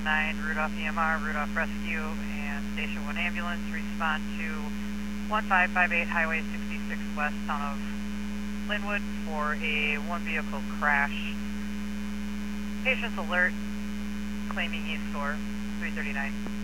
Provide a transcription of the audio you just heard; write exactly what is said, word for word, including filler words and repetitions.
one nine, Rudolph E M R, Rudolph Rescue, and Station one Ambulance respond to one five five eight Highway sixty-six West, town of Linwood, for a one vehicle crash. Patient's alert, claiming he's sore, three thirty-nine.